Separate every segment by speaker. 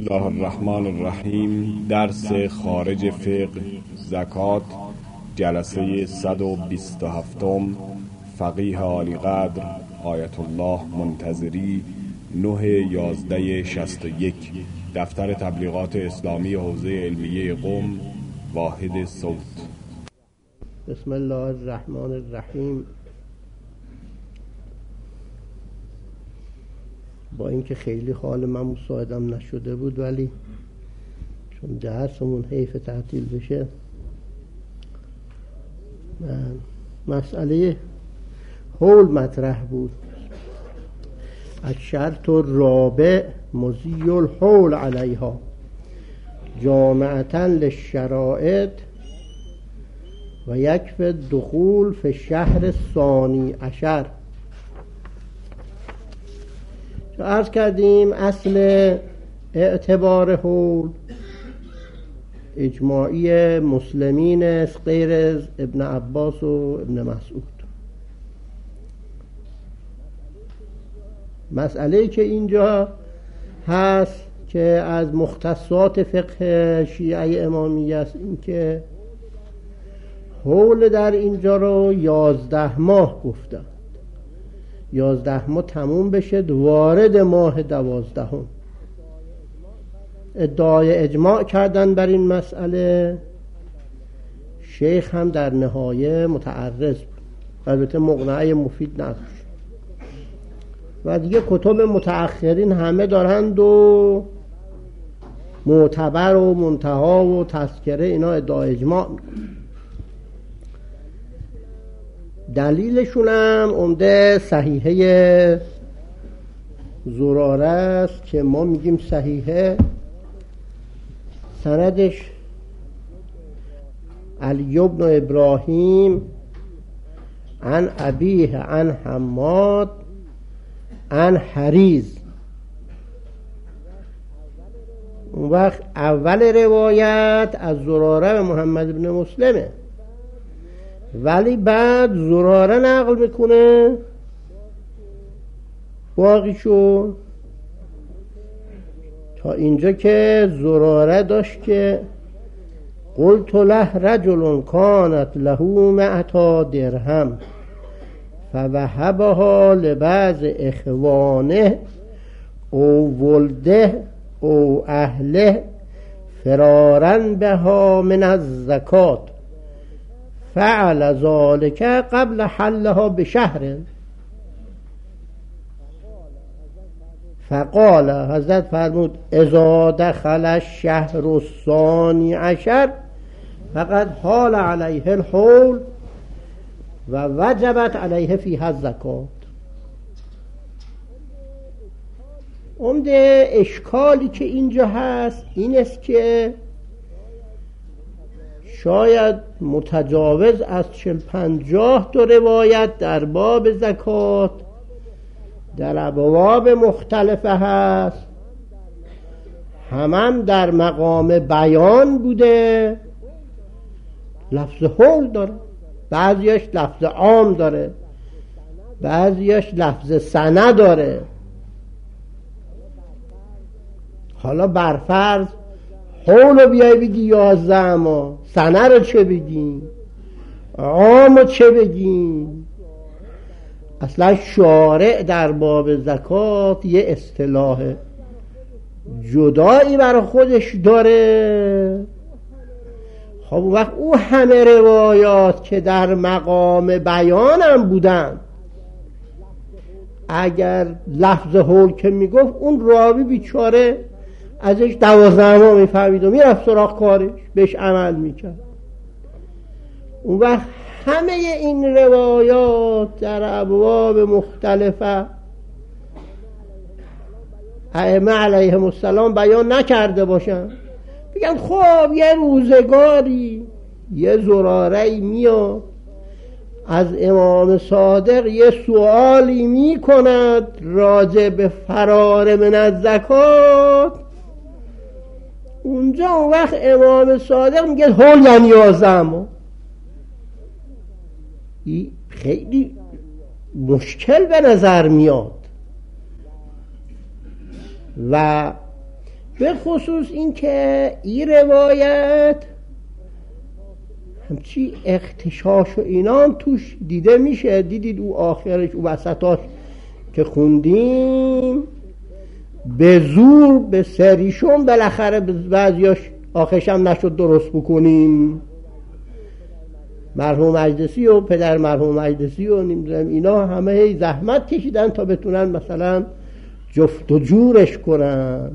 Speaker 1: الله الرحمن الرحیم. درس خارج فقه زکات، جلسه 127. فقیه عالی قدر آیت الله منتظری، 9/11/61. دفتر تبلیغات اسلامی حوزه علمیه قم، واحد صوت.
Speaker 2: بسم الله الرحمن الرحیم. با اینکه خیلی حال من مساعدم نشده بود، ولی چون درسمون حیف تعطیل بشه، مسئله حول مطرح بود. الشرط الرابع مضی الحول علیها جامعة للشرائط و یکفی الدخول فی الشهر الثانی عشر. عرض کردیم اصل اعتبار حول اجماعی مسلمین است، غیر از ابن عباس و ابن مسعود. مسئله که اینجا هست که از مختصات فقه شیعه امامیه است، این که حول در اینجا رو 11 ماه گفتن. 11 ماه تموم بشه، وارد ماه 12. ادعای اجماع کردن بر این مسئله. شیخ هم در نهایه متعرض بود، البته مقنعه مفید نداشت. و دیگه کتب متأخرین همه دارند و معتبر و منتها و تذکره اینا ادعای اجماع میکنن. دلیلشون هم عمده صحیحه زراره است که ما میگیم صحیحه، سندش علی بن ابراهیم عن ابیه عن حماد عن حریز. اون وقت اول روایت از زراره و محمد بن مسلمه، ولی بعد زراره نقل میکنه باقیشو تا اینجا که زراره داشت که قلت له رجل کانت له 100 درهم فوهبها لبعض اخوانه او ولده او اهله فرارا بها من الزکات فعل ذلك قبل حلها بشهر. فقال، حضرت فرمود اذا دخل الشهر الثانی عشر فقد حال علیه الحول و وجبت علیه فیها الزکات. عمده اشکالی که اینجا هست این است که شاید متجاوز از 40-50 تا روایت در باب زکات در ابواب مختلفه هست، هم در مقام بیان بوده. لفظ حول داره، بعضیش لفظ عام داره، بعضیش لفظ سنه داره. حالا برفرض حول رو بیای بگی 11 ماه، سنه رو چه بگیم، عام رو چه بگیم؟ اصلا شارع در باب زکات یه اصطلاح جدایی برای خودش داره. خب وقت او همه روایات که در مقام بیانم بودن، اگر لفظ حول که میگفت اون راوی بیچاره ازش 12 ماه میفهمید و میرفت سراغ کارش، بهش عمل میکرد. اون وقت همه این روایات در ابواب مختلفه ائمه علیهم السلام بیان نکرده باشن، بگن خب یه روزگاری یه زراره‌ای میاد از امام صادق یه سوالی میکند راجع به فرار من الزکات. اونجا اون وقت امام صادق میگه حول یعنی 11 ماه. خیلی مشکل به نظر میاد و به خصوص این که این روایت همچی اختشاش و اینام توش دیده میشه. دیدید او آخرش، او وسطاش که خوندیم، به زور به سریشون بالاخره بعضیاش آخرش هم نشد درست بکنیم. مرحوم مجلسی و پدر مرحوم مجلسی و نمیدونم اینا همه زحمت کشیدن تا بتونن مثلا جفت و جورش کنن.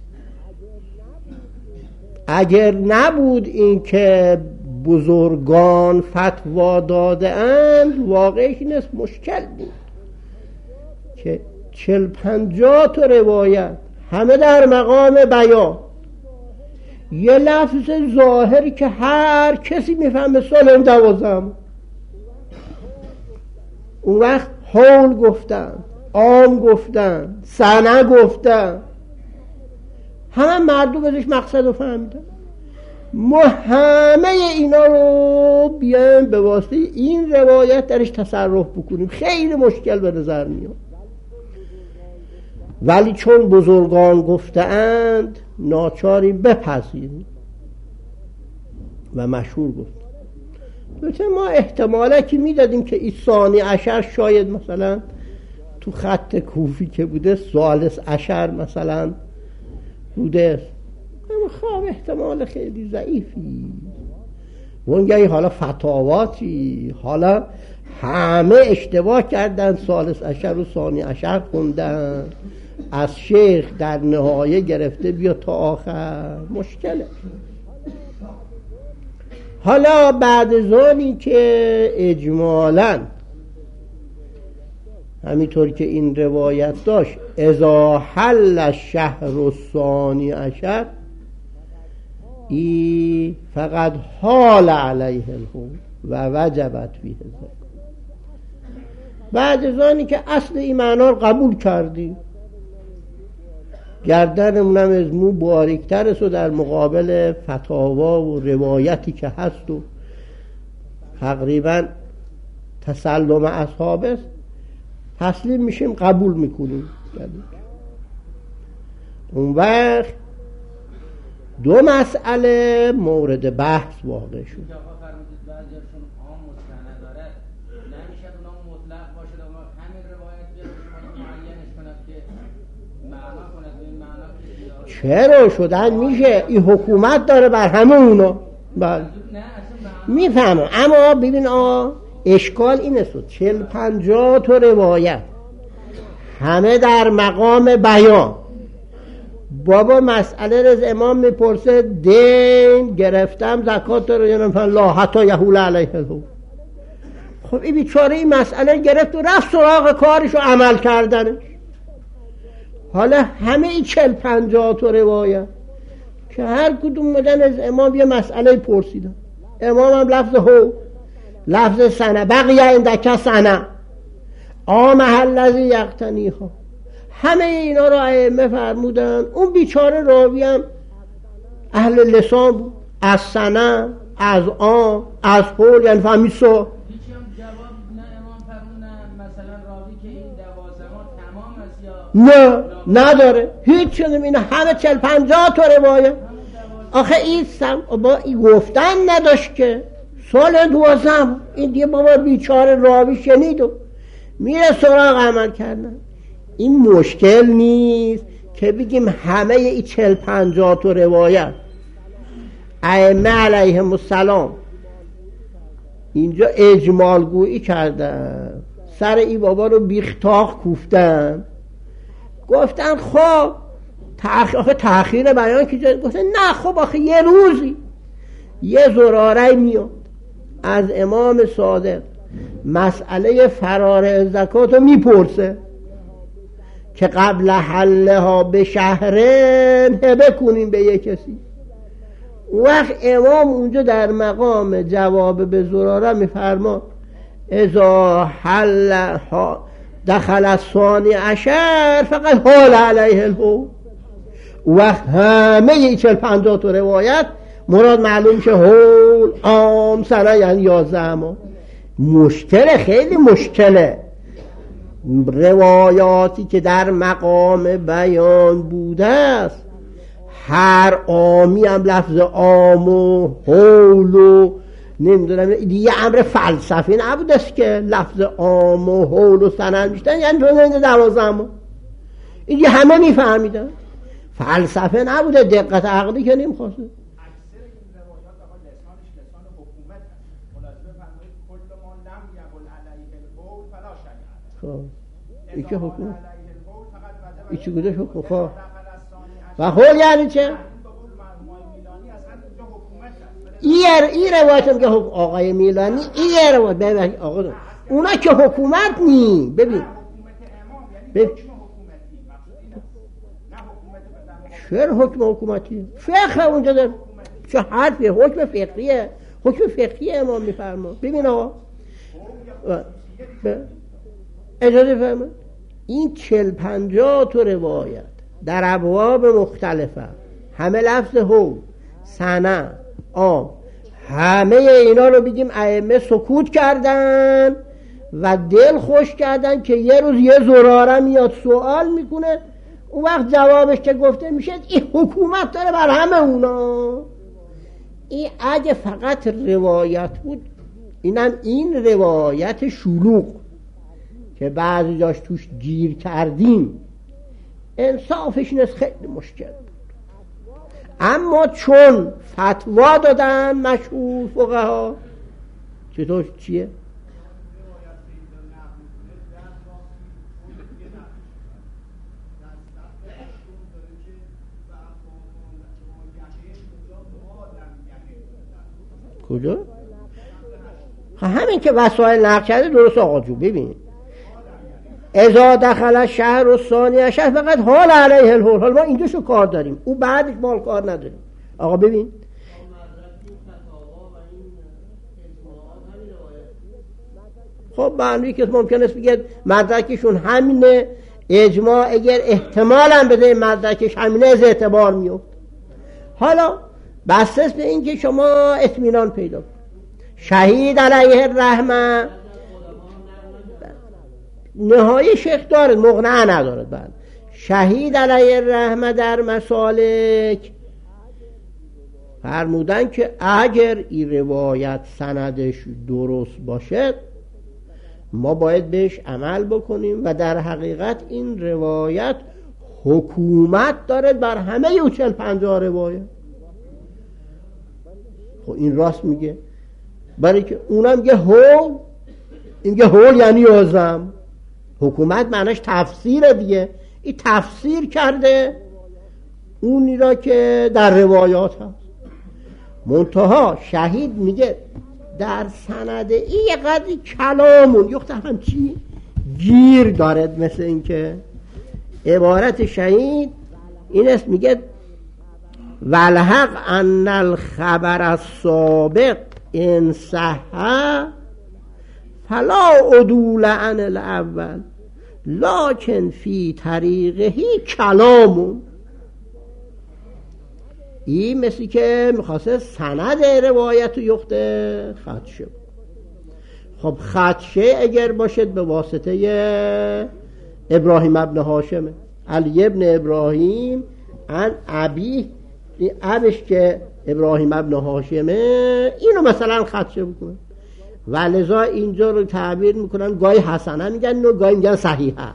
Speaker 2: اگر نبود این که بزرگان فتوا داده اند، واقعش این است مشکل بود که 40-50 تا روایت همه در مقام بیان، یه لفظ ظاهری که هر کسی میفهمه سال 12، اون وقت حول گفتن، عام گفتن، سنه گفتن، همه مردم ازش مقصد رو فهمیدن. ما همه اینا رو بیایم به واسطه این روایت درش تصرف بکنیم، خیلی مشکل به نظر میاد. ولی چون بزرگان گفتند ناچاری بپذیریم و مشهور گفت. مثلا ما احتمالا که میدادیم که این ثانی عشر شاید مثلا تو خط کوفی که بوده ثالث عشر مثلا بوده، اما خواب احتمال خیلی ضعیفی. اونگاهی حالا فتاواتی، حالا همه اشتباه کردن، ثالث عشر و ثانی عشر خوندن، از شیخ در نهایه گرفته بیا تا آخر، مشکله. حالا بعد از آنی که اجمالاً همینطور که این روایت داشت اذا حل الشهر الثانی عشر، ای فقط حال علیه الحول و وجبت فیه الزکات. بعد از آنی که اصل این معنا رو قبول کردی، گردنمونم از مو باریکتر است و در مقابل فتاوا و روایتی که هست و تقریبا تسلم اصحاب است، تسلیم میشیم، قبول میکنیم. اون وقت دو مسئله مورد بحث واقع شد. چرا شدن میشه، این حکومت داره بر همه اونا. بله میفهمم، اما ببین اشکال اینه، 40-50 تا روایت همه در مقام بیان. بابا مسئله رو از امام میپرسه دین گرفتم زکات رو یا نه، لا حتی یحول علیه الحول. خب این بیچاره این مسئله گرفت و رفت سراغ کارش و عمل کردنش. حالا همه این 40-50 تا روایت که هر کدوم مدن از امام یه مسئله پرسیدن، امام هم لفظ هو، لفظ سنه، بقیه اندک سنه، محل الذی یقتنیها، همه اینا رو ائمه فرمودن. اون بیچاره راوی هم اهل لسان بود، از سنه، از از قول، یعنی فهمید سو.
Speaker 3: هیچی هم جواب نه امام فرمودن مثلا راوی که این 12 تمام است یا
Speaker 2: نه نداره هیچ چیزی. این همه 40-50 تا روایت. آخه این با این گفتن نداشت که سال 12 این دیگه بابا بیچاره راوی شنید و میره سراغ عمل کردن. این مشکل نیست که بگیم همه این 40-50 تا روایت ائمه علیهم السلام اینجا اجمال گویی کردن، سر این بابا رو بیختاق کوفتن، گفتن خب تأخیر بیان که جایی، گفتن نه خب آخه یه روزی یه زراره میاد از امام صادق مسئله فرار زکات رو میپرسه که قبل حلها به شهرن هبه کنیم به یک کسی. وقت امام اونجا در مقام جواب به زراره میفرما اذا حل دخل الثانی عشر فقط حال علیه الحول. وقت همه 40-50 تا روایت مراد معلوم شه حول، عام، سنه، یعنی 11 ماه. مشکله، خیلی مشکله. روایاتی که در مقام بیان بوده است هر عامی هم لفظ عام و حول و نمیدونم دیگه امر فلسفی نبود است که لفظ عام و حول و سند میشتن، یعنی تو 12 ماه اینجا همه میفهمیدن، فلسفه نبوده، دقت عقلی که نمیخواسته. این که حکم این چی گوده حکم خواه و خول یعنی چه؟ این روایت هم که آقای میلانی این روایت ببین آقا اونا که حکومت نی ببین چرا حکم حکومتی؟ فقه اونجا داره چه حرفیه؟ حکم فقهیه، حکم فقهی امام میفرما. ببین آقا اجازه فرما این 40-50 تو روایت در ابواب مختلفه، همه لفظ حول سند عام، همه اینا رو بگیم ائمه سکوت کردن و دل خوش کردن که یه روز یه زراره میاد سوال میکنه، اون وقت جوابش که گفته میشه این حکومت داره بر همه اونا. این اگه فقط روایت بود، اینم این روایت شلوغ که بعضی جاش توش گیر کردیم انصافش نیست خیلی مشکل بود. اما چون فتوا دادن مشهور فقها چطور چیه؟ کجا؟ همین که وسایل نقل کرده درست آقا جو. ببین اذا دخل شهر و ثانی شهر فقط حال علیه الحول، حال ما اینجاشو کار داریم، او بعدش مال کار نداریم. آقا ببین خب معنی که ممکن است بگه مدرکشون همینه، اجماع اگر احتمال هم بده مدرکش همینه از اعتبار میفت. حالا بس است به این که شما اطمینان پیدا کنید. شهید علیه الرحمه نهایی شیخ دارد، مقنعه ندارد. بعد شهید علیه الرحمه در مسالک فرمودن که اگر این روایت سندش درست باشد ما باید بهش عمل بکنیم و در حقیقت این روایت حکومت دارد بر همه 40-50 روایت. خب این راست میگه، برای که اونم میگه هول، این میگه هول یعنی عظم. حکومت معناش تفسیر دیگه، این تفسیر کرده اونی را که در روایات هست. منتها شهید میگه در سند این یه قدری کلامون یخت همچی گیر دارد، مثل این که عبارت شهید این است، میگه والحق ان الخبر السابق ان صح فلا عدول عن الاول لكن فی طریقه کلامون. این مثل که میخواسته سند روایت یخته خدشه. خب خدشه اگر باشد به واسطه ابراهیم ابن هاشم، علی ابن ابراهیم ان ابی، این ابش که ابراهیم ابن هاشمه، اینو مثلا خدشه بکنه و لذا اینجا رو تعبیر میکنن گاهی حسنه میگن و گاهی میگن صحیحه.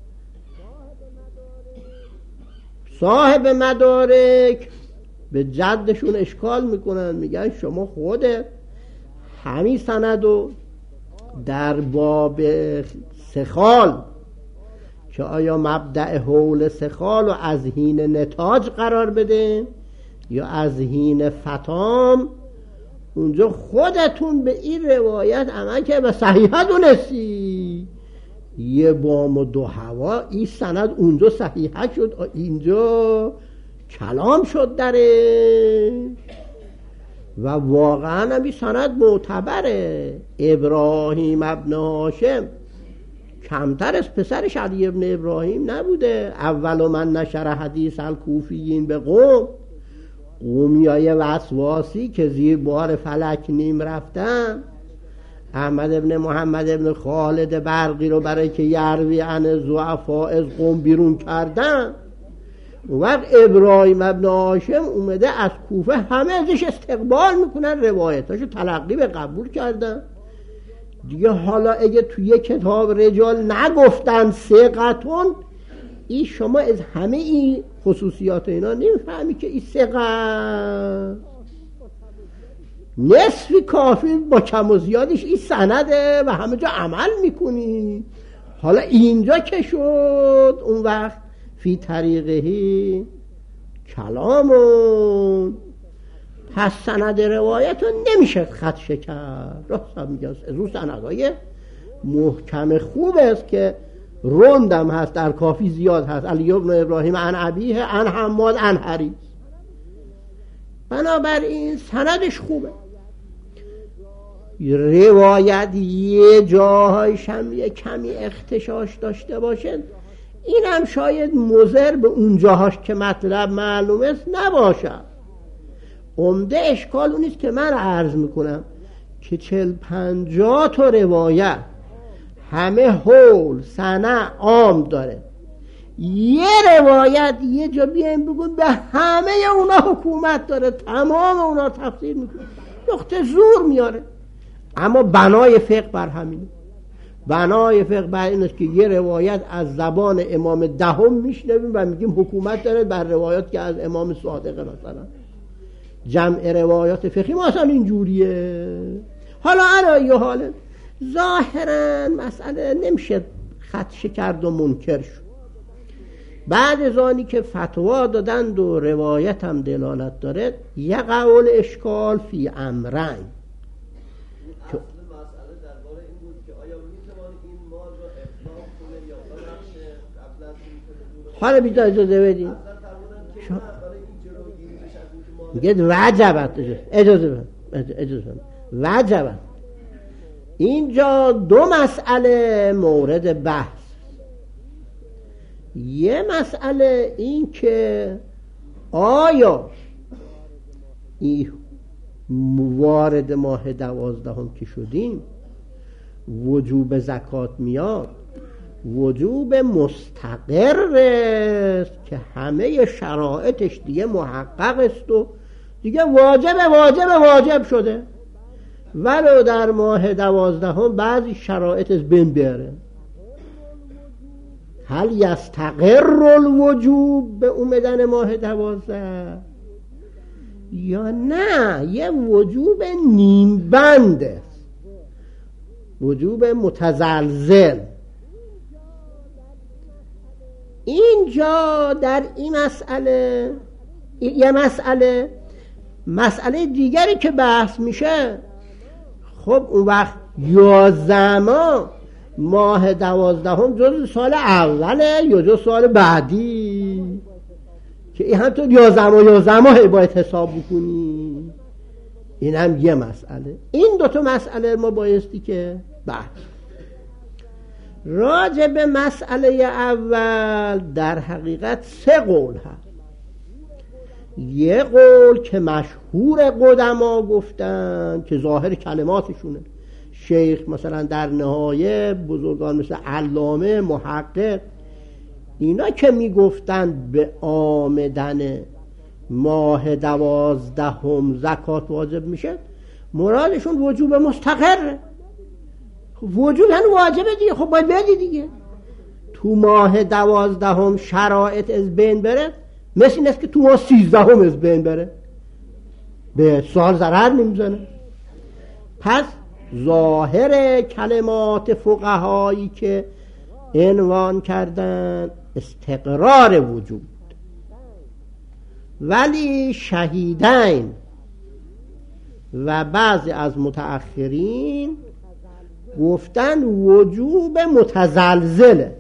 Speaker 2: صاحب مدارک به جدشون اشکال میکنن، میگن شما خودت همین سندو در باب سخال که آیا مبدأ حول سخال و از حین نتاج قرار بده یا از حین فتام، اونجا خودتون به این روایت عمل که به صحیحه دونستی. یه بام و دو هوا این سند اونجا صحیحه شد، اینجا کلام شد درش و واقعا هم این سند معتبره. ابراهیم ابن هاشم کمتر از پسرش علی ابن ابراهیم نبوده. اول من نشر حدیث الکوفیین به قوم، قومیای وسواسی که زیر بار فلک نیم رفتن، احمد ابن محمد ابن خالد برقی رو برای که یروی عن ضعفاء از قوم بیرون کردن. اون وقت ابراهیم ابن هاشم اومده از کوفه، همه ازش استقبال میکنن، روایتاشو تلقی به قبول کردن دیگه. حالا اگه توی کتاب رجال نگفتن ثقتون، این شما از همه این خصوصیات اینا نمیفهمی که این ثقه، نصفی کافی با کم و زیادش این سنده و همه جا عمل میکنی. حالا اینجا که شد اون وقت فی طریقهی کلامون، پس سند روایت رو نمیشه خدش کرد. راست هم میگه رو سندهای محکم خوب است که روندم هست، در کافی زیاد هست، علی بن ابراهیم عن ابیه عن حماد عن حریث، بنابراین سندش خوبه. روایت یه جاهایش هم یه کمی اختشاش داشته باشه، این هم شاید مضر به اون جاهاش که مطلب معلوم است نباشه. عمده اشکال اونیست که من عرض میکنم که 40-50 تا روایت همه حول سنه عام داره، یه روایت یه جا بیایم بگون به همه اونا حکومت داره، تمام اونا تفسیر میکنه، نقطه زور میاره. اما بنای فقه بر همینه، بنای فقه بر این است که یه روایت از زبان امام دهم میشنویم و میگیم حکومت داره بر روایات که از امام صادق. مثلا جمع روایات فقهی ما اصلا اینجوریه. حالا علی حاله ظاهرا مسئله نمیشه خدشه کرد و منکر شد. بعد از آنی که فتوا دادند و روایت هم دلالت داره، یه قول اشکال فی امرین. حالا بیتا اجازه بدیم میگه وجبت، اجازه وجبت. اینجا دو مسئله مورد بحث. یه مسئله این که آیا این وارد ماه 12 که شدیم وجوب زکات میاد، وجوب مستقر است که همه شرایطش دیگه محقق است و دیگه واجب شده، ولو در ماه 12 بعضی شرایط از بین بیاره. هل یستقر الوجوب به اومدن ماه 12 یا نه یه وجوب نیم بند است، وجوب متزلزل. اینجا در این مسئله یه مسئله دیگری که بحث میشه، خب اون وقت 11 ماه 12 جز سال اوله یا جز سال بعدی که این هم تو 11 ماه باید حساب بکنی. این هم یه مسئله. این دوتا مسئله ما بایستی که بحث. راجع به مسئله اول در حقیقت 3 قول هست. یه قول که مشهور قدما گفتن که ظاهر کلماتشونه، شیخ مثلا در نهایه، بزرگان مثل علامه، محقق، اینا که میگفتن به آمدن ماه 12 زکات واجب میشه، مرادشون وجوب مستقره. وجوب هنو واجبه دیگه، خب باید بدی دیگه. تو ماه 12 شرایط از بین بره، مثل این است که تو ماه 13 از بین بره، به سال ضرر نمیزنه. پس ظاهر کلمات فقهایی که عنوان کردن استقرار وجود، ولی شهیدین و بعضی از متأخرین گفتن وجوب متزلزله.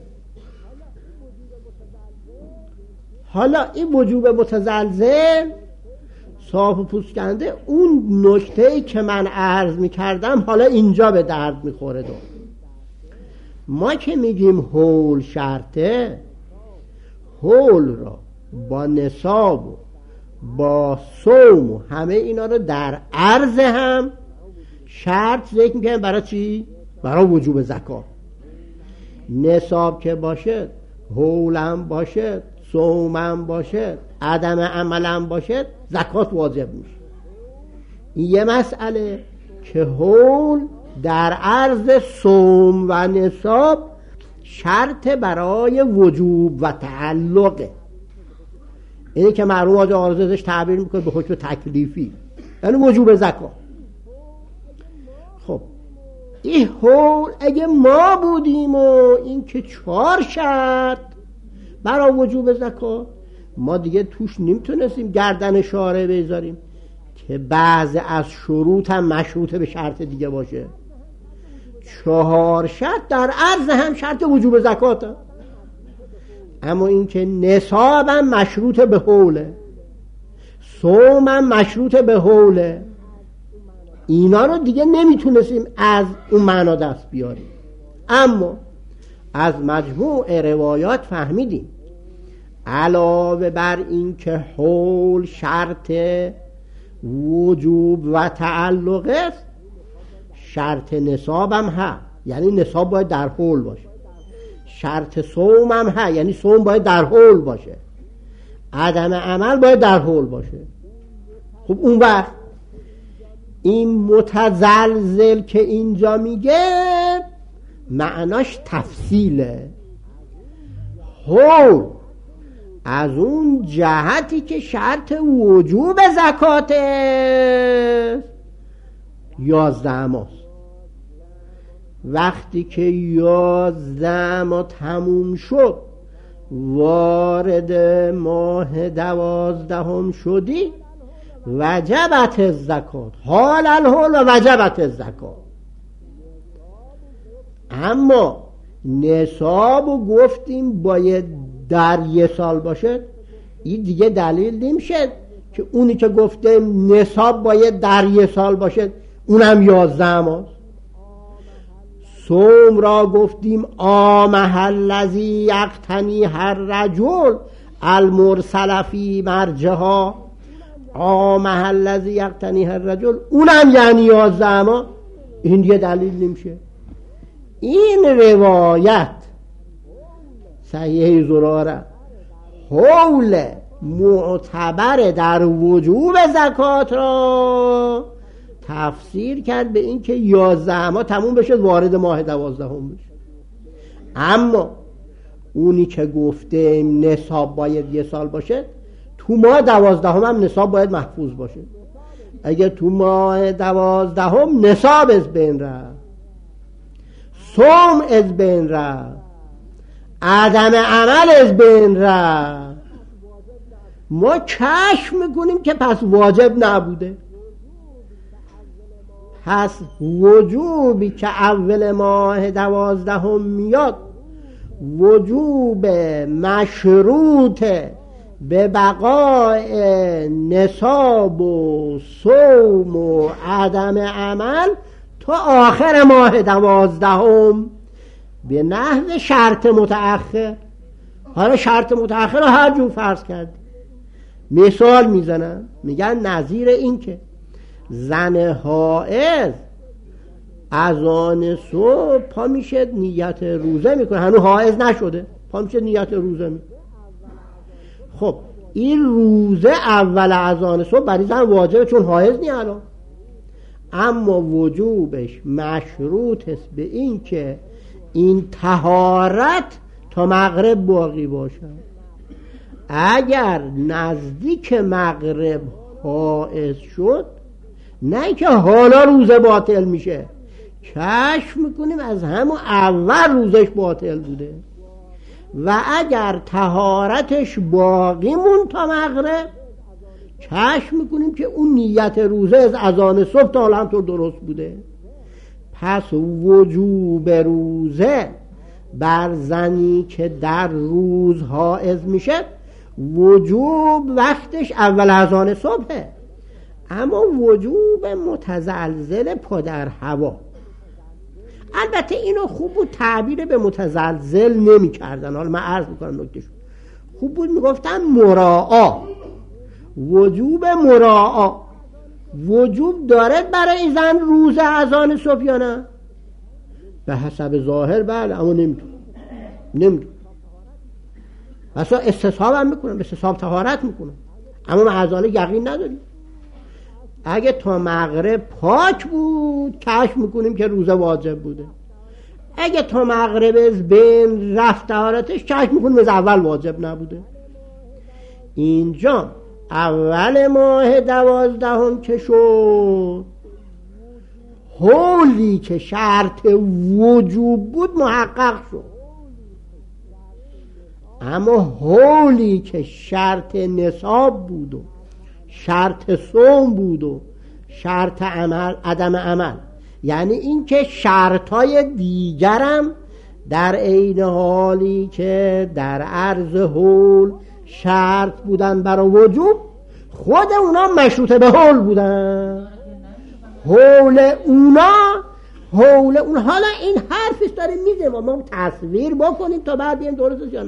Speaker 2: حالا این وجوب متزلزل صاف و پوسکنده اون نکته‌ای که من عرض می‌کردم حالا اینجا به درد می‌خوره. ما که میگیم حول شرطه، حول را با نصاب و با صوم و همه اینا رو در عرض هم شرط ذکر می‌کنیم. برای چی؟ برای وجوب زکات. نصاب که باشه، حول هم باشه، صومم باشه، عدم عملم باشه، زکات واجب میشه. این یه مسئله که حول در عرض صوم و نصاب شرط برای وجوب و تعلقه. اینه که مرحوم حاج آرزش تعبیر میکنه به حکم تکلیفی، یعنی وجوب زکات. خب این حول اگه ما بودیم و این که 4 شرط برای وجوب زکات، ما دیگه توش نمیتونستیم گردن شارع بذاریم که بعض از شروط هم مشروط به شرط دیگه باشه. 4 شرط در عرض هم شرط وجوب زکات هم. اما این که نصاب هم مشروط به حوله، صوم هم مشروط به حوله، اینا رو دیگه نمیتونستیم از اون معنا دست بیاریم. اما از مجموع روایات فهمیدیم علاوه بر این که حول شرط وجوب و تعلق است، شرط نصاب هم هست، یعنی نصاب باید در حول باشه. شرط صوم هم هست، یعنی صوم باید در حول باشه. عدم عمل باید در حول باشه. خب اون وقت این متزلزل که اینجا میگه معناش تفصیله. حول از اون جهتی که شرط وجوب زکات 11 ماست. وقتی که 11 ماه تموم شد، وارد ماه 12 شدی، وجبت الزکات، حال الحول و وجبت الزکات. اما نصابو گفتیم باید در 1 سال باشه، این دیگه دلیل نمیشه که اونی که گفتیم نصاب باید در 1 سال باشه اونم 11 ماست. صوم را گفتیم آمه الذی یقتنی هر رجل المرسل فی مرجها، آمه الذی یقتنی هر رجل، اونم یعنی 11 ماه. این دیگه دلیل نمیشه. این روایت صحیح زراره حول معتبر در وجوب زکات را تفسیر کرد به این که 11 ماه تموم بشه، وارد ماه 12 بشه. اما اونی که گفته نصاب باید 1 سال باشه، تو ماه 12 هم نصاب باید محفوظ باشه. اگر تو ماه 12 نصاب از بین رفت، صوم از بین رفت، عدم عمل از بین رفت، ما کشف میکنیم که پس واجب نبوده. پس وجوبی که اول ماه 12 میاد، وجوب مشروط به بقای نصاب و صوم و عدم عمل تا آخر ماه 12 به نحو شرط متأخر. حالا شرط متأخر رو هر جور فرض کرد. مثال میزنن، میگن نظیر این که زن حائض اذان صبح پا میشه نیت روزه میکنه، هنوز حائض نشده، پا میشه نیت روزه میکنه. خب این روزه اول اذان صبح برای زن واجبه چون حائض نی الان، اما وجوبش مشروط است به این که این طهارت تا مغرب باقی باشه. اگر نزدیک مغرب حائض شد، نه که حالا روزه باطل میشه، کشف میکنیم از همون اول روزش باطل بوده. و اگر طهارتش باقی مون تا مغرب، کشف میکنیم که اون نیت روزه از اذان صبح تا حالا همطور درست بوده. پس وجوب روزه بر زنی که در روز حائض میشه، وجوب وقتش اول اذان صبحه. اما وجوب متزلزل پادر هوا، البته اینو خوب بود تعبیر به متزلزل نمی کردن، حالا من عرض میکنم نکتهشون خوب بود، میگفتن مراعا، وجوب مراعا. وجوب دارد برای زن روز اذان صبح یا نه؟ به حسب ظاهر بله، اما نمیدون. مثلا استصحاب هم میکنم، استصحاب طهارت میکنم، اما معذاله یقین نداریم. اگه تا مغرب پاک بود کشف میکنیم که روزه واجب بوده، اگه تا مغرب از بین رفت طهارتش کشف میکنیم از اول واجب نبوده. اینجا اول ماه 12 که شد، حولی که شرط وجوب بود محقق شد، اما حولی که شرط نصاب بود و شرط صوم بود و شرط عدم عمل، یعنی این که شرطای دیگرم در عین حالی که در عرض حول شرط بودن برای وجوب، خود اونا مشروط به حول بودن. حول اون حالا این حرفش داره میده ما تصویر بکنیم تا بعد این درستش یا نه.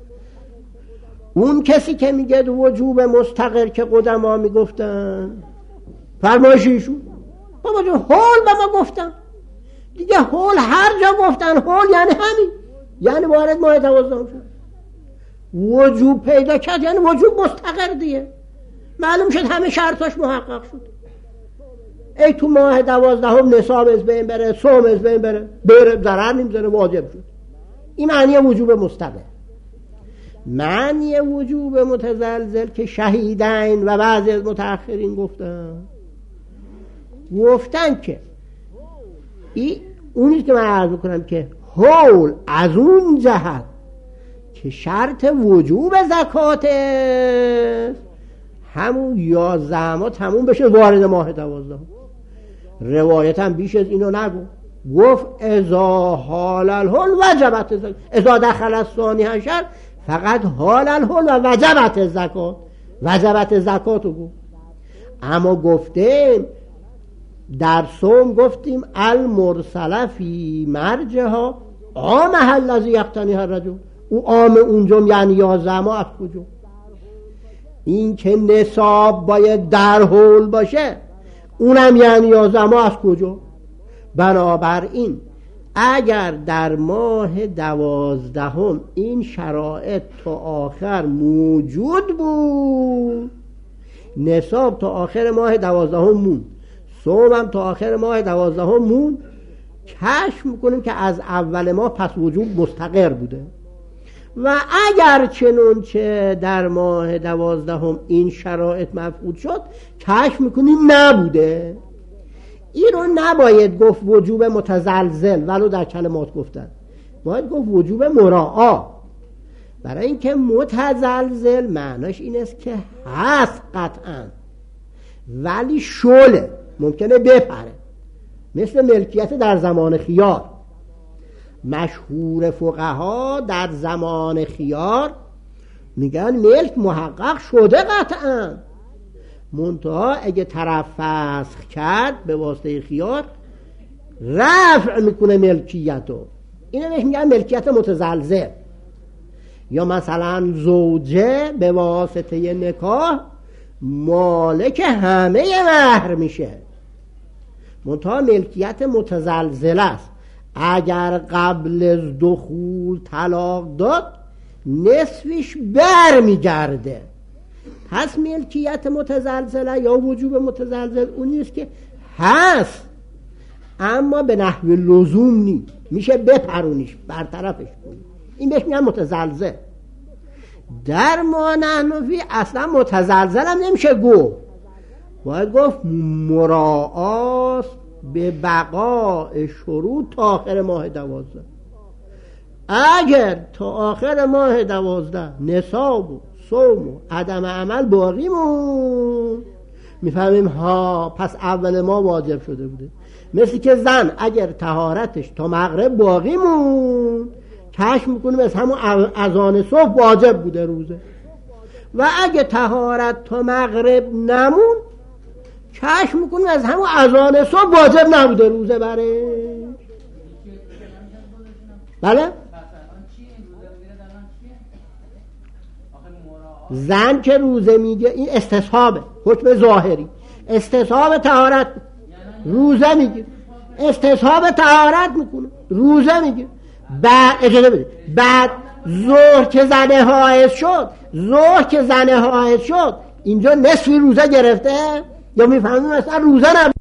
Speaker 2: اون کسی که میگه وجوب مستقر که قدما میگفتن، فرمایشیشون بابا جون حول به ما گفتن دیگه، حول هر جا گفتن حول یعنی همین، یعنی وارد ماه 12 شد، وجوب پیدا کرد یعنی وجوب مستقر دیگه، معلوم شد همه شرطاش محقق شد. ای تو ماه 12 نصاب از بین بره، صوم از بین بره ضرر نمیذاره، واجب شد. این معنی وجوب مستقر. معنی وجوب متزلزل که شهیدین و بعضی از متأخرین گفتن که اونی که من عرض میکنم که حول از اون جهت که شرط وجوب زکات همون 11 ماه تموم بشه وارد ماه 12. روایت هم بیش از اینو نگو، گفت اذا حال الحول وجبت الزکات، اذا دخل الثانی عشر فقط حال الحول و وجبت الزکات، وجبت الزکات رو گفت. اما گفتیم در صوم گفتیم المرسله فی مرجها عامها الذی یقتنیها الرجل، او عام اونجا یعنی 11 ماه از کجا؟ این که نصاب باید در حول باشه اونم یعنی 11 ماه از کجا؟ بنابراین اگر در ماه 12 این شرایط تا آخر موجود بود، نصاب تا آخر ماه 12 مون، صوم هم تا آخر ماه 12 مون، کشف میکنیم که از اول ماه پس وجوب مستقر بوده. و اگر چنانچه در ماه 12 این شرایط مفقود شد، کشف میکنیم نبوده. این رو نباید گفت وجوب متزلزل، ولو در کلمات گفتن، باید گفت وجوب مراعا، برای اینکه متزلزل معناش این است که هست قطعا ولی شله، ممکنه بپره، مثل ملکیت در زمان خیار. مشهور فقها در زمان خیار میگن ملک محقق شده قطعا، منتها اگه طرف فسخ کرد به واسطه خیار رفع میکنه ملکیتو، اینو بهش میگن ملکیت متزلزل. یا مثلا زوجه به واسطه نکاح مالک همه مهر میشه، منتها ملکیت متزلزل است. اگر قبل از دخول طلاق داد نصفش بر میگرده. پس ملکیت متزلزله یا وجوب متزلزل اونی است که هست اما به نحو لزوم نیست، میشه بپرونیش، برطرفش کنی، این بهش میگن متزلزل. در ما نحنفی اصلا متزلزل هم نمیشه گفت، باید گفت مراعاست به بقاء شروط تا آخر ماه 12. اگر تا آخر ماه 12 نصاب و صوم و عدم عمل باقی مون، میفهمیم ها پس اول ما واجب شده بوده. مثل که زن اگر طهارتش تا مغرب باقی مون، کشف میکنیم از همون اذان صبح واجب بوده روزه. و اگه طهارت تا مغرب نمون، کشف میکنیم از همون اذان صبح واجب نبوده روزه برش. بله؟ زن که روزه میگه این استصحابه، حکم ظاهری، استصحاب طهارت روزه میگه، استصحاب طهارت میکنه روزه میگه. بعد اجازه بده، بعد ظهر که زنه حائض شد اینجا نصفی روزه گرفته یا میفهمیم مثلا روزه نبود.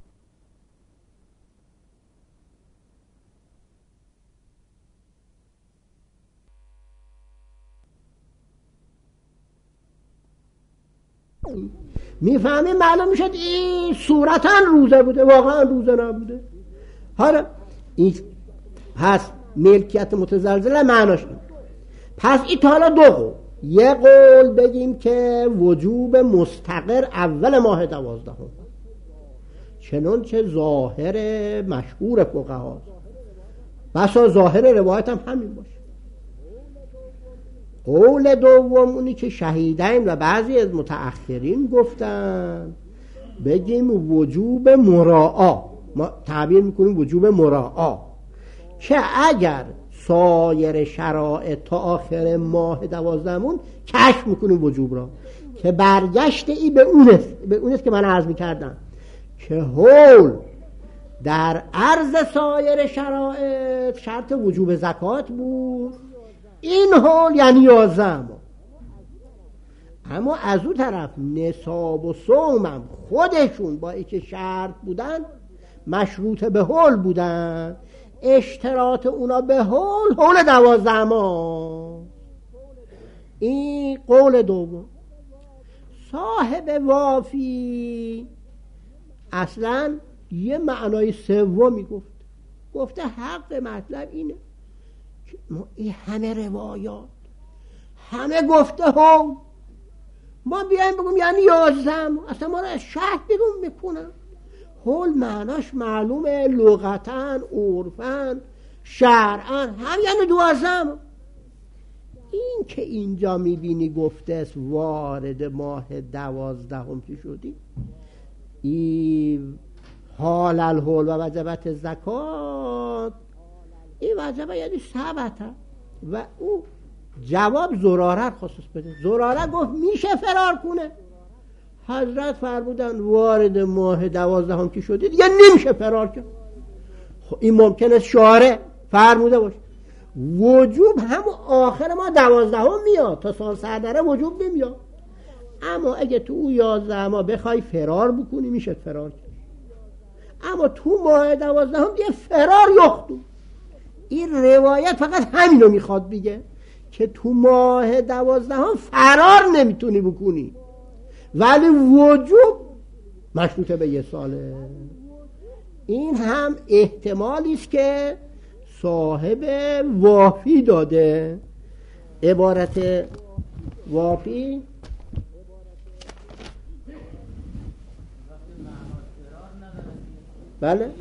Speaker 2: میفهمیم معلوم میشد این صورتا روزه بوده، واقعا روزه نبوده. حالا این پس ملکیت متزلزله معناش این. پس این تا حالا دو قول. یه قول بگیم که وجوب مستقر اول ماه 12 چنانچه ظاهر مشهور فقهاست، بسا ظاهر روایت هم همین باشه. قول دوم اونی که شهیدین و بعضی از متأخرین گفتن بگیم وجوب مراعا، ما تعبیر میکنیم وجوب مراعا، که اگر سایر شرایط تا آخر ماه 12 کشف میکنیم وجوب را، که برگشت ای به اونست که من عرض میکردم که حول در عرض سایر شرایط شرط وجوب زکات بود، این حول یعنی 11 ماه. اما از اون طرف نصاب و صومم خودشون با اینکه شرط بودن مشروط به حول بودن، اشتراط اونا به حول 12 ماه. این قول دوم. صاحب وافی اصلا یه معنای سومی گفته حق مطلب اینه که ما این همه روایات همه گفته هم ما بیایم بگم یعنی 11 ماه، اصلا ما را شرط بگم میکنم. حول معناش معلومه لغتاً، عرفاً، شرعاً هم یعنی 12 ماه. این که اینجا میبینی گفته است وارد ماه 12 که شدی، این حال الحول و وجبت زکات، این وجبه یعنی ثبته. و او جواب زراره خصوص بده. زراره گفت میشه فرار کنه. حضرت فرمودن وارد ماه 12 که شدید دیگه نمیشه فرار کرد. خب این ممکنه شارع فرموده باشه وجوب همون آخر ما 12 میاد، تا سال سردره وجوب نمیاد. اما اگه تو او 11 ماه بخوای فرار بکنی میشه فرار کرد. اما تو ماه 12 دیگه فرار یختو. این روایت فقط همینو میخواد بگه که تو ماه 12 فرار نمیتونی بکنی، ولی وجوب مشروطه به 1 ساله. این هم احتمالی است که صاحب وافی داده. عبارت وافی بله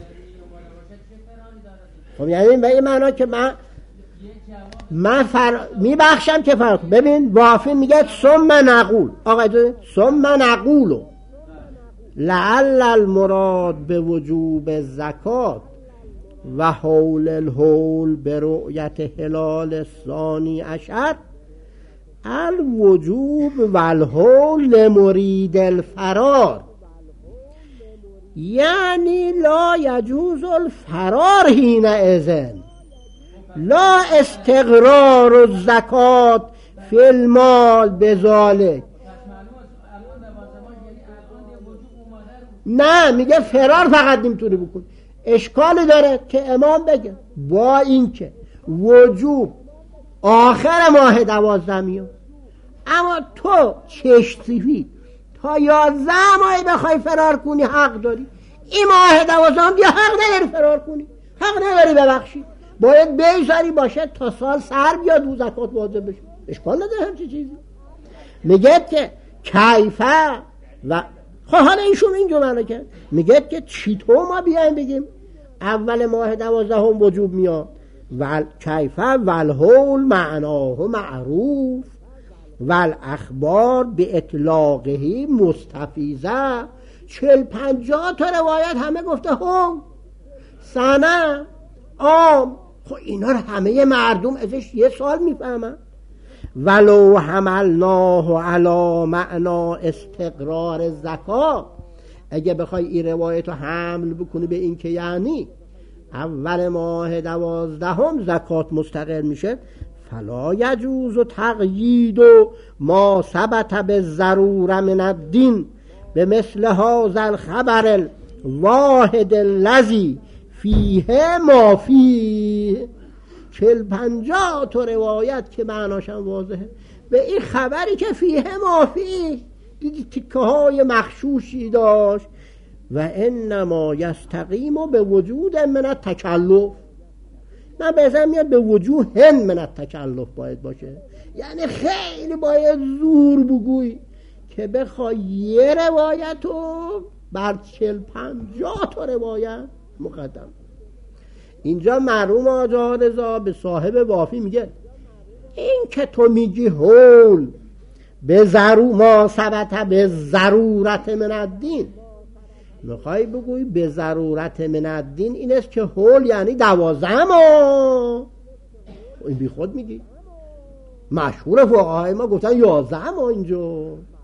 Speaker 2: خب یعنی به این معنا که من میبخشم که فرق. ببین وافی میگه ثم نقول، آقا ثم نقولو لعل المراد به وجوب زکات و حول الحول به رؤیت هلال ثانی عشر الوجوب و الحول لمرید الفرار، یعنی لا یجوز الفرار حینئذ لا استقرار الزکات فی المال بذالک. نه میگه فرار فقط نمیتونی بکن. اشکال داره که امام بگه با این که وجوب آخر ماه 12 میاد، اما تو چشم سفید تا 11 ماه بخوای فرار کنی حق داری. این ماه 12 دیگه حق نداری فرار کنی، حق نداری ببخشی، باید بیزاری باشه تا سال سر بیاد و زکات واجب بشه. اشکال نداره همچی چیزی. میگه که کیفه و خب حالا ایشون این جمله کرد، میگه که چطور ما بیایم بگیم اول ماه 12 وجوب میاد و کیفه و الحول معناه معروف و الاخبار به اطلاقه مستفیضه. 40-50 تا روایت همه گفته هم سنه عام. خب اینا رو همه مردم ازش 1 سال میفهمن. ولو حملناه علی معنا استقرار زکات، اگه بخوای این روایت رو حمل بکنی به این که یعنی اول ماه 12 زکات مستقر میشه، فلا یجوز تقیید و ما ثبت بالضروره من الدین به مثل هذا الخبر الواحد الذی فیه ما فیه. 40-50 تا روایت که معناشم واضحه به این خبری که فیه ما فیه. دیدی تکه های مخشوشی داشت. و انما یستقیم به وجود من التکلف. من بهزم میاد به وجوه من التکلف باید باشه، یعنی خیلی باید زور بگوی که بخوای یه روایت رو بر 40-50 تا روایت مقدم. اینجا مرحوم آقا رضا به صاحب وافی میگه این که تو میگی هول به ما ثبت به ضرورت من الدین، میخوای بگوی به ضرورت من الدین این است که هول یعنی 12 ماه. این بی خود میگی، مشهور فقهای ما گفتن 11 ماه. اینجا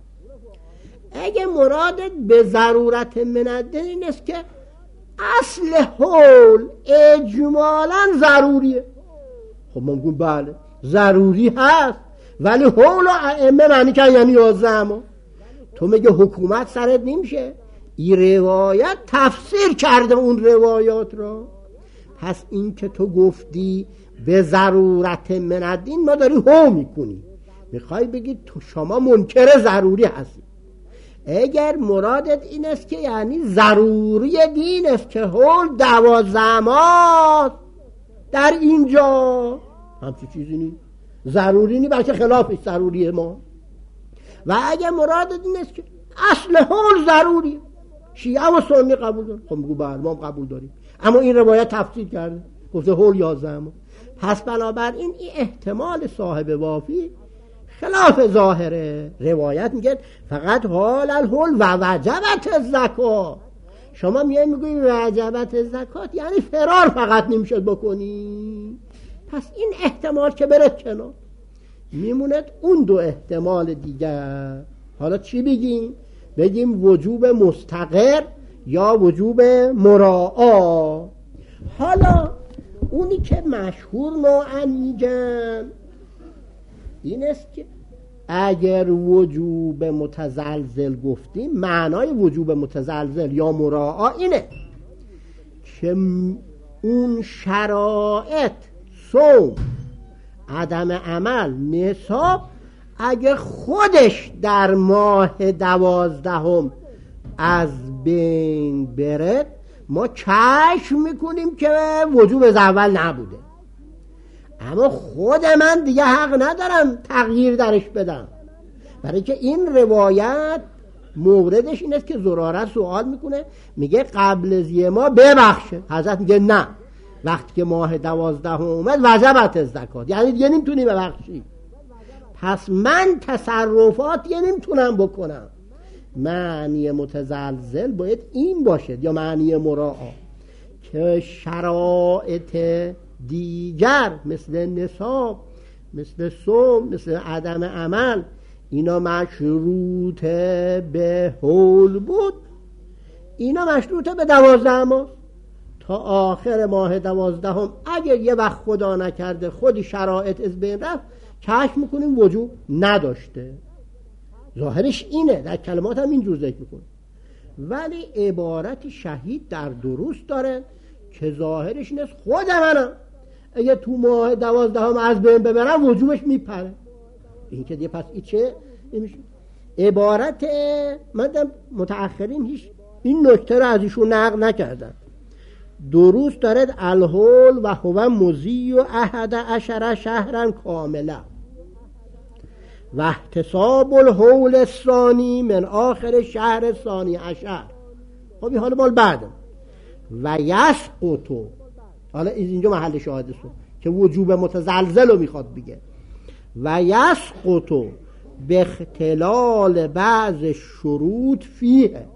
Speaker 2: اگه مرادت به ضرورت من الدین این است که اصل هول اجمالا ضروریه، خب ما میگیم بله ضروری هست، ولی هول و ائمه معنی که یعنی 11 ماه. تو میگه حکومت سرت نمیشه، این روایت تفسیر کرده اون روایات را. پس این که تو گفتی به ضرورت من الدین ما داری هو میکنی، میخوای بگی تو شما منکر ضروری هستی. اگر مرادت این است که یعنی ضروری دین است که هول 12 ماه در اینجا، همچی چیزی نیست، ضروری نیست بلکه خلافش ضروریه ما. و اگر مرادت این است که اصل هول ضروریه، شیعه و سنی قبول دارن، خب بگو بله ما قبول داریم، اما این روایت تفسیر کرده گفته هول 11 ماه. پس بنابراین این احتمال صاحب وافی خلاف ظاهره. روایت میگه فقط حال الهول و وجبت الزکات. شما میگویی وجبت الزکات یعنی فرار فقط نمیشه بکنی. پس این احتمال که بره کنار، میموند اون دو احتمال دیگر. حالا چی بگیم؟ بگیم وجوب مستقر یا وجوب مراعا. حالا اونی که مشهور نوعا میگن این است که اگر وجوب متزلزل گفتیم، معنای وجوب متزلزل یا مراعا اینه که اون شرایط صوم، عدم عمل، نصاب اگه خودش در ماه 12 از بین برد ما کشف میکنیم که وجوب از اول نبوده، اما خود من دیگه حق ندارم تغییر درش بدم. برای که این روایت موردش این است که زراره سوال میکنه، میگه قبل از یه ماه ببخشه. حضرت میگه نه، وقتی که ماه 12 اومد وجبت الزکات، یعنی دیگه نمیتونی ببخشی. پس من تصرفات دیگه نمیتونم بکنم. معنی متزلزل باید این باشه، یا معنی مراعا، که شرایط دیگر مثل نصاب، مثل صوم، مثل عدم عمل، اینا مشروط به حول بود، اینا مشروط به 12 ماه تا آخر ماه 12. اگر یه وقت خدا نکرده خودی شرایط از بین رفت، کشف میکنیم وجوب نداشته. ظاهرش اینه، در کلمات هم اینجور ذکر میکنه، ولی عبارت شهید در درست داره که ظاهرش اینه خود منم اگه تو ماه 12 از بین ببرم وجوبش میپره. این که دیگه پس این چه؟ عبارت من متأخرین هیچ این نکته رو از ایشون نقل نکردن. درست دارد الهول و هو مزی و 11 شهرا کاملا و احتساب الهول الثانی من آخر شهر ثانی عشر. خب این حالا مال بعدم. و یسقطو، حالا اینجا محل شاهد است که وجوب متزلزل رو میخواد بگه. و یسقطو به اختلال بعض شروط فیه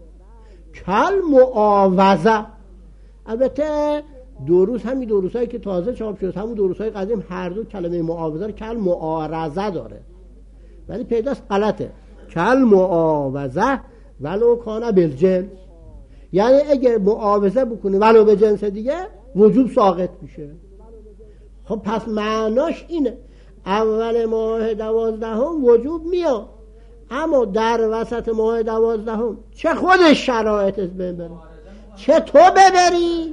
Speaker 2: کل معاوضه. البته دروس همین دروسایی که تازه چاپ شد، همون دروسای قدیم، هر دو کلمه معاوضه رو کل معارضه داره، ولی پیداست غلطه. کل معاوضه ولو کان بالجنس، یعنی اگه معاوضه بکنی ولو به جنس دیگه وجوب ساقط میشه. خب پس معناش اینه اول ماه 12 وجوب میاد، اما در وسط ماه 12 چه خودش شرایط از بین بره چه تو ببری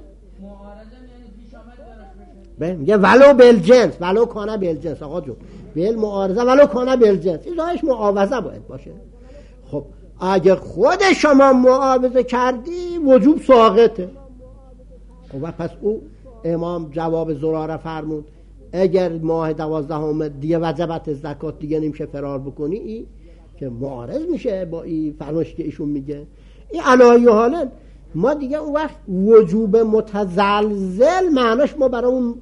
Speaker 2: میگه ولو بالجنس، ولو کانه بالجنس. آقا جون بل معارضه ولو کانه بالجنس، این راهش معاوضه باید باشه. خب اگه خود شما معاوضه کردی وجوب ساقطه. خب پس او امام جواب زراره فرمود اگر ماه 12 دیگه وجبت زکات دیگه نمیشه فرار بکنی، این که معارض میشه با این فرمایشی که ایشون میگه. این علایه حالا ما دیگه اون وقت وجوب متزلزل معناش ما برای اون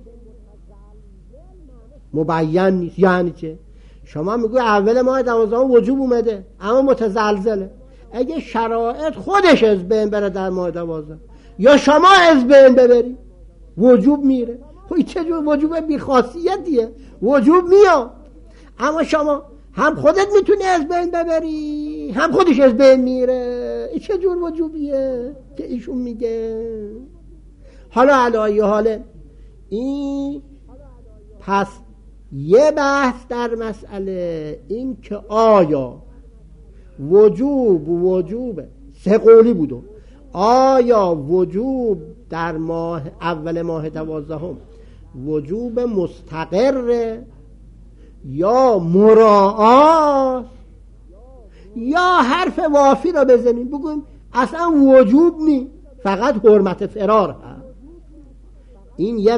Speaker 2: مبین نیست. یعنی چه؟ شما میگوی اول ماه 12 وجوب اومده اما متزلزله، اگه شرایط خودش از بین بره در ماه 12 یا شما از بین ببری وجوب میره. خب چه جور وجوب بی‌خاصیتیه؟ وجوب میاد اما شما هم خودت میتونی از بین ببری هم خودش از بین میره. این چه جور وجوبیه که ایشون میگه؟ حالا علایه حاله این پس یه بحث در مسئله این که آیا وجوب سه قولی بودو، آیا وجوب در ماه اول ماه 12 وجوب مستقر یا مراعات یا حرف وافی را بزنیم بگویم اصلا وجوب نی فقط حرمت فرار هست. این یه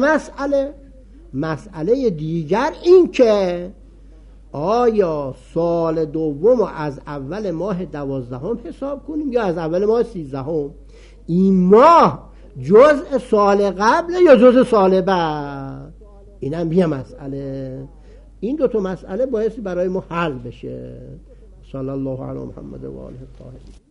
Speaker 2: مسئله دیگر این که آیا سال دوم از اول ماه 12 حساب کنیم یا از اول ماه 13؟ این ماه جزء سال قبل یا جزء سال بعد؟ اینم یه مسئله. این دو تا مسئله باعث برای ما حل بشه. صلی الله علی محمد و آله الطاهرین.